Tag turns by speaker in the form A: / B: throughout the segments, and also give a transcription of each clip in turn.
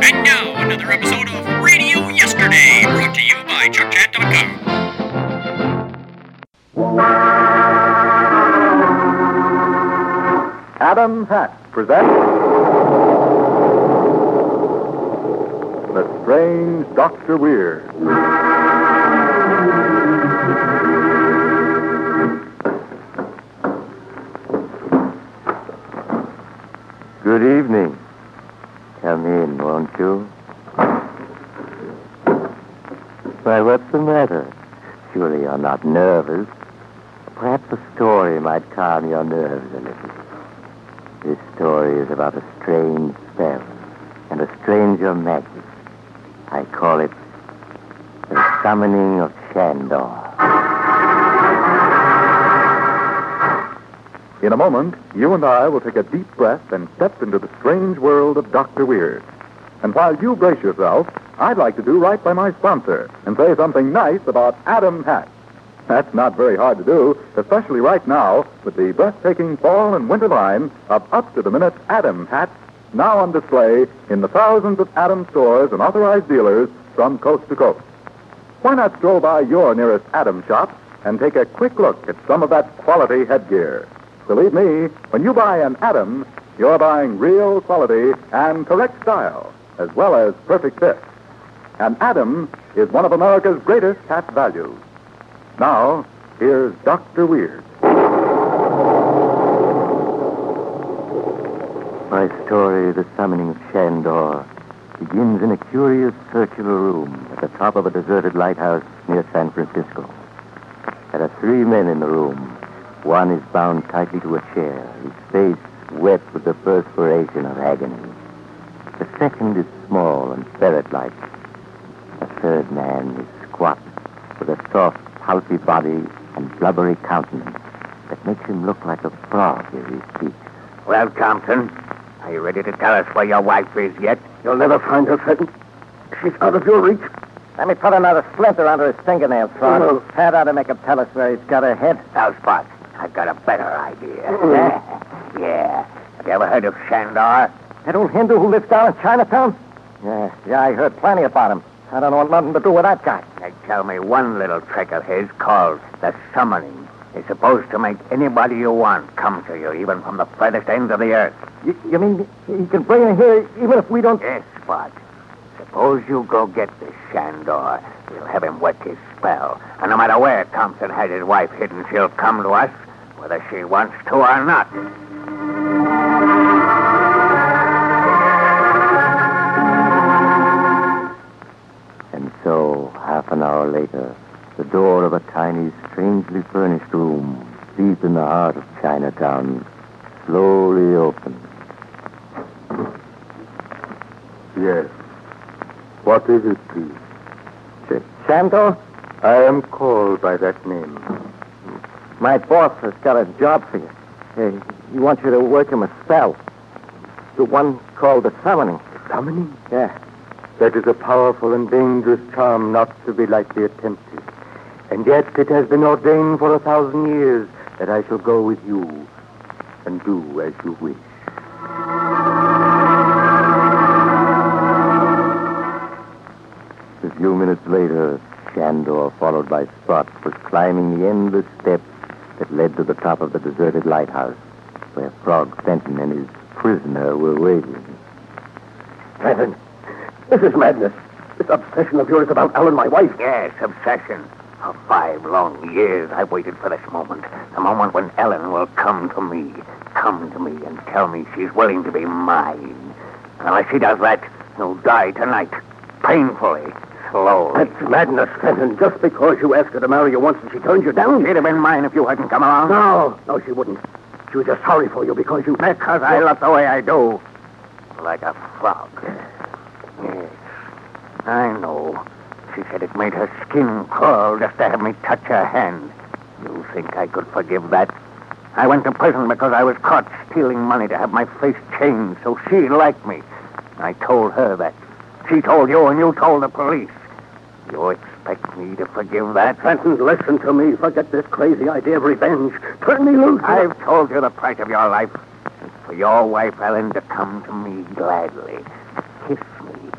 A: And now, another episode of Radio Yesterday, brought to you by ChuckChat.com.
B: Adam's Hat presents The Strange Dr. Weird.
C: Good evening. Come in, won't you? Why, what's the matter? Surely you're not nervous. Perhaps a story might calm your nerves a little. This story is about a strange spell and a stranger magic. I call it The Summoning of Shandor.
B: In a moment, you and I will take a deep breath and step into the strange world of Dr. Weird. And while you brace yourself, I'd like to do right by my sponsor and say something nice about Adam's Hat. That's not very hard to do, especially right now with the breathtaking fall and winter line of up-to-the-minute Adam's hats now on display in the thousands of Adams stores and authorized dealers from coast to coast. Why not stroll by your nearest Adams shop and take a quick look at some of that quality headgear? Believe me, when you buy an Adams, you're buying real quality and correct style, as well as perfect fit. And Adams is one of America's greatest hat values. Now, here's Dr. Weird.
C: My story, The Summoning of Shandor, begins in a curious circular room at the top of a deserted lighthouse near San Francisco. There are 3 men in the room. One is bound tightly to a chair, his face wet with the perspiration of agony. The second is small and ferret-like. The third man is squat, with a soft, pulpy body and blubbery countenance that makes him look like a frog as he speaks.
D: Well, Thompson, are you ready to tell us where your wife is yet? You'll never find her, Fenton. She's out of your reach.
E: Let me put another splinter under his fingernails, Frog.
D: No.
E: That ought to make him tell us where he's got her head.
D: Now, Spot, I've got a better idea. Yeah. Have you ever heard of Shandor?
E: That old Hindu who lives down in Chinatown? Yeah, I heard plenty about him. I don't want nothing to do with that guy.
D: They tell me one little trick of his called the summoning is supposed to make anybody you want come to you, even from the furthest ends of the earth.
E: You mean he can bring her here even if we don't...
D: Yes, Spot. Suppose you go get this Shandor. We'll have him work his spell. And no matter where Thompson has his wife hidden, she'll come to us, whether she wants to or not.
C: And so, half an hour later, the door of a tiny, strangely furnished room deep in the heart of Chinatown slowly opened.
B: Yes. What is it, please?
E: Shandor?
B: I am called by that name.
E: My boss has got a job for you. He wants you to work him a spell. The one called the Summoning.
B: Summoning?
E: Yeah.
B: That is a powerful and dangerous charm not to be lightly attempted. And yet it has been ordained for 1,000 years that I shall go with you and do as you wish.
C: A few minutes later, Shandor, followed by Spot, was climbing the endless steps that led to the top of the deserted lighthouse, where Frog Fenton and his prisoner were waiting.
D: Fenton, this is madness. This obsession of yours about Ellen, my wife. Yes, obsession. For 5 long years, I've waited for this moment. The moment when Ellen will come to me and tell me she's willing to be mine. Unless she does that, she'll die tonight. Painfully. Slowly. That's madness, Fenton. Just because you asked her to marry you once and she turned you down. She'd have been mine if you hadn't come along. No, she wouldn't. She was just sorry for you because you... Because I look the way I do. Like a frog. Yes. I know. She said it made her skin crawl just to have me touch her hand. You think I could forgive that? I went to prison because I was caught stealing money to have my face changed so she liked me. I told her that. She told you and you told the police. You expect me to forgive that? Fenton, listen to me. Forget this crazy idea of revenge. Turn me loose. I've told you the price of your life. And for your wife, Ellen, to come to me gladly. Kiss me.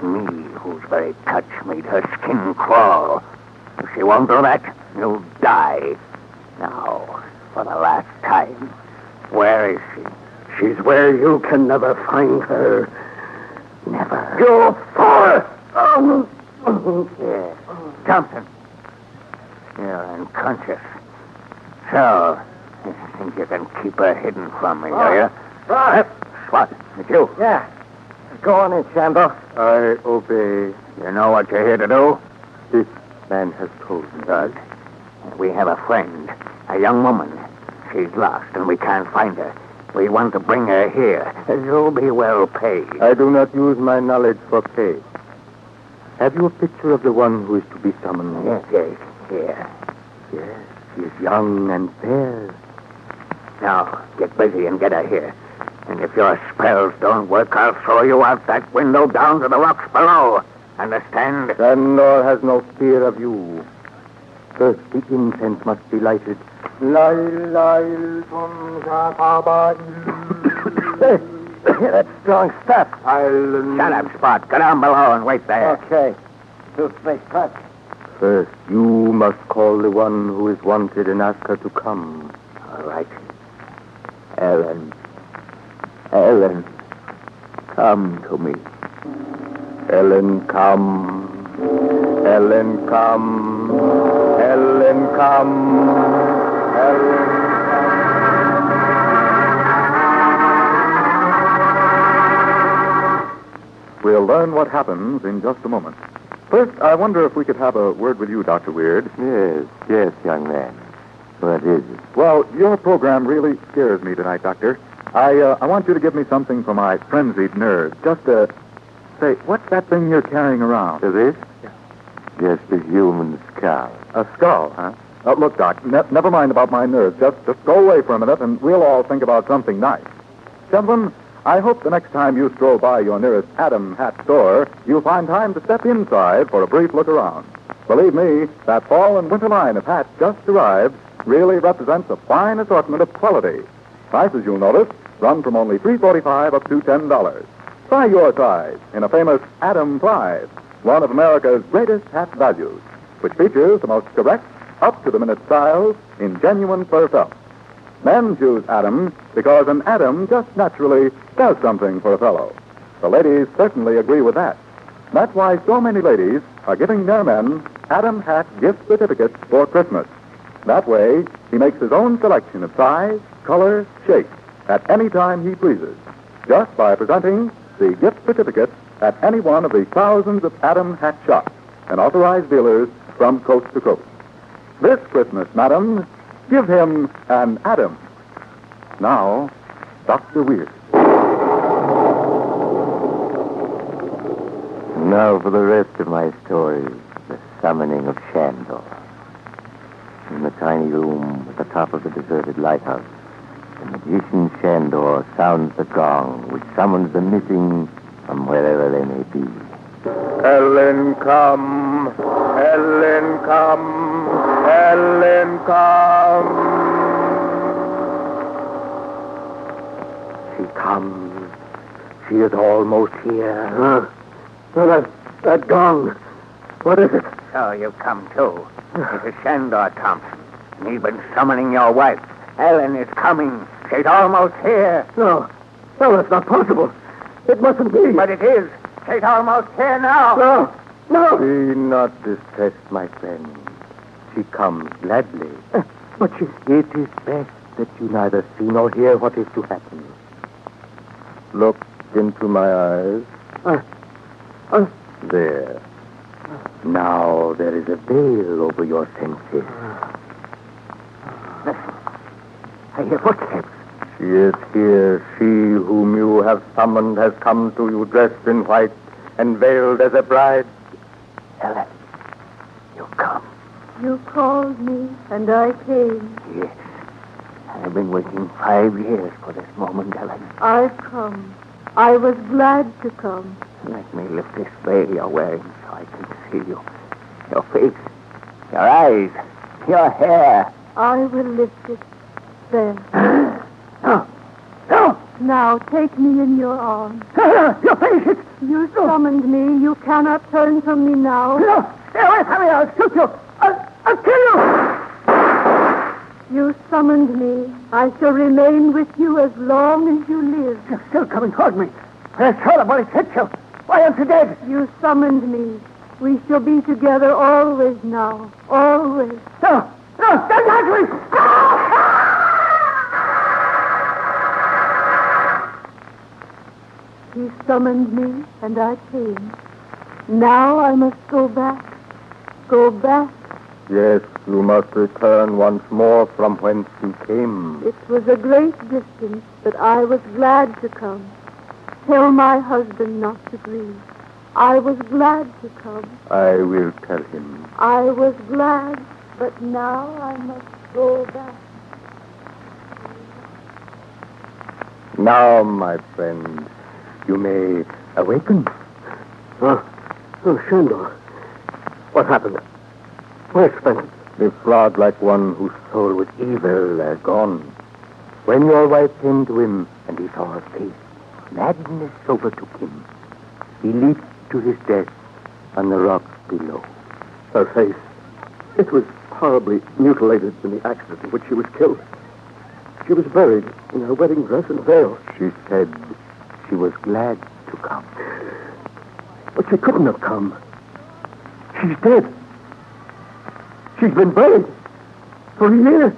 D: me, whose very touch made her skin crawl. If she won't do that, you'll die. Now, for the last time, where is she?
E: She's where you can never find her.
D: Never.
E: You fool!
D: Here, Thompson. You're unconscious. So, you think you can keep her hidden from me, do you? What? It's you?
E: Yeah. Go on in, Shandor.
C: I obey.
D: You know what you're here to do?
C: This man has told me.
D: Good. We have a friend, a young woman. She's lost, and we can't find her. We want to bring her here. You'll be well paid.
C: I do not use my knowledge for pay. Have you a picture of the one who is to be summoned?
D: Yes. Here.
C: Yes, she is young and fair.
D: Now, get busy and get her here. And if your spells don't work, I'll throw you out that window down to the rocks below. Understand?
C: Shandor has no fear of you. First, the incense must be lighted.
E: That's strong stuff.
D: Shut up, Spot. Go down below and wait there.
E: Okay. Toothpaste cut.
C: First, you must call the one who is wanted and ask her to come.
D: All right. Ellen, come to me.
C: Ellen, come. Ellen, come. Ellen, come. Ellen.
B: We'll learn what happens in just a moment. First, I wonder if we could have a word with you, Dr. Weird.
C: Yes, young man. What is it?
B: Well, your program really scares me tonight, Doctor. I want you to give me something for my frenzied nerves. Just say, what's that thing you're carrying around?
C: This? Just a human skull.
B: A skull, huh? Look, Doc, never mind about my nerves. Just go away for a minute, and we'll all think about something nice. Gentlemen, I hope the next time you stroll by your nearest Adam Hat store, you'll find time to step inside for a brief look around. Believe me, that fall and winter line of hats just arrived really represents a fine assortment of quality. Prices, you'll notice, run from only $3.45 up to $10. Try your size in a famous Adam Pride, one of America's greatest hat values, which features the most correct, up-to-the-minute styles in genuine fur felt. Men choose Adam because an Adam just naturally does something for a fellow. The ladies certainly agree with that. That's why so many ladies are giving their men Adam Hat gift certificates for Christmas. That way, he makes his own selection of size, color, shape at any time he pleases, just by presenting the gift certificate at any one of the thousands of Adam Hat shops and authorized dealers from coast to coast. This Christmas, madam, give him an Adam. Now, Dr. Weird.
C: Now for the rest of my story, the summoning of Shandor. In the tiny room at the top of the deserted lighthouse, the magician Shandor sounds the gong which summons the missing from wherever they may be. Ellen, come. Ellen, come. Ellen, come.
E: She comes. She is almost here. That gong. What is it?
D: So you've come too. This is Shandor Thompson. And he's been summoning your wife. Ellen is coming. She's almost here.
E: No, that's not possible. It mustn't be.
D: But it is. She's almost here now.
E: No.
C: Be not distressed, my friend. She comes gladly.
E: But
C: It is best that you neither see nor hear what is to happen. Look into my eyes. There. Now there is a veil over your senses.
D: I hear footsteps.
C: She is here. She whom you have summoned has come to you dressed in white and veiled as a bride.
D: Ellen, you come.
F: You called me, and I came.
D: Yes. I've been waiting 5 years for this moment, Ellen.
F: I've come. I was glad to come.
D: Let me lift this veil you're wearing so I can see you. Your face, your eyes, your hair.
F: I will lift it. There.
D: No.
F: now. Take me in your arms.
D: Your face!
F: You summoned me. You cannot turn from me now.
D: No! Stay away from me! I'll shoot you! I'll kill you!
F: You summoned me. I shall remain with you as long as you live.
D: You're still coming toward me. I saw the bullet hit you. Why aren't you dead?
F: You summoned me. We shall be together always now. Always.
D: No! Don't touch me!
F: He summoned me, and I came. Now I must go back. Go back.
C: Yes, you must return once more from whence you came.
F: It was a great distance, but I was glad to come. Tell my husband not to grieve. I was glad to come.
C: I will tell him.
F: I was glad, but now I must go back.
C: Now, my friend, you may awaken.
D: Oh, Shandor. What happened? Where's Spencer?
C: They flawed like one whose soul was evil, gone. When your wife came to him and he saw her face, madness overtook him. He leaped to his death on the rocks below.
D: Her face. It was horribly mutilated in the accident in which she was killed. She was buried in her wedding dress and veil.
C: She said she was glad to come.
D: But she couldn't have come. She's dead. She's been buried for years.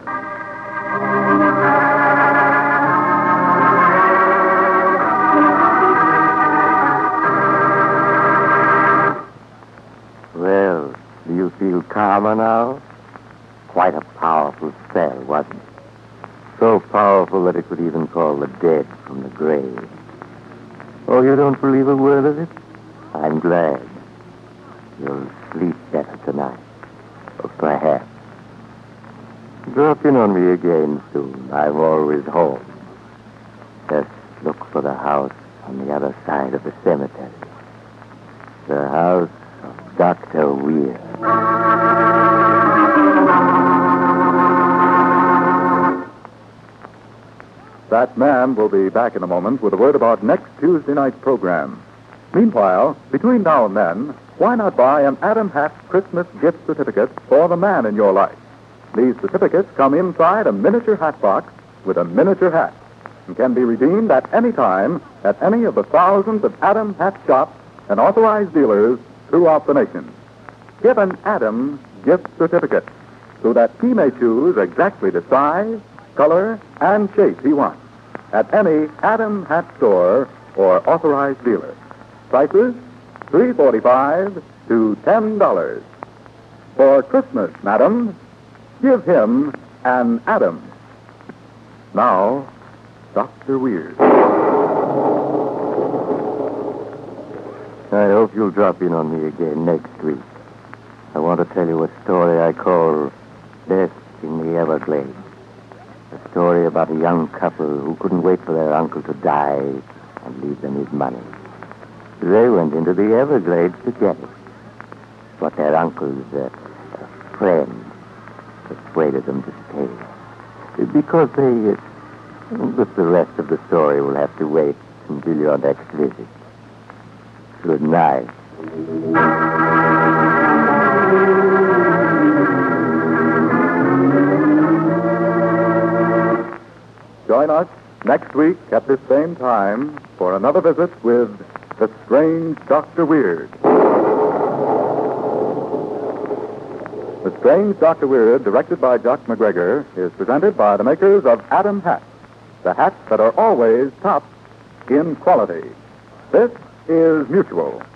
C: Well, do you feel calmer now? Quite a powerful spell, wasn't it? So powerful that it could even call the dead from the grave. Oh, you don't believe a word of it? I'm glad. You'll sleep better tonight. Or perhaps. Drop in on me again soon. I'm always home. Just look for the house on the other side of the cemetery. The house of Dr. Weir.
B: That man will be back in a moment with a word about next Tuesday night's program. Meanwhile, between now and then, why not buy an Adam Hat Christmas gift certificate for the man in your life? These certificates come inside a miniature hat box with a miniature hat and can be redeemed at any time at any of the thousands of Adam Hat shops and authorized dealers throughout the nation. Get an Adam gift certificate so that he may choose exactly the size, color, and shape he wants at any Adam Hat store or authorized dealer. Prices, $3.45 to $10. For Christmas, madam, give him an Adam. Now, Dr. Weir.
C: I hope you'll drop in on me again next week. I want to tell you a story I call Death in the Everglades. A story about a young couple who couldn't wait for their uncle to die and leave them his money. They went into the Everglades to get it. But their uncle's friend persuaded them to stay. Because they... But the rest of the story will have to wait until your next visit. Good night.
B: Join us next week at this same time for another visit with The Strange Dr. Weird. The Strange Dr. Weird, directed by Jock McGregor, is presented by the makers of Adam Hats, the hats that are always top in quality. This is Mutual.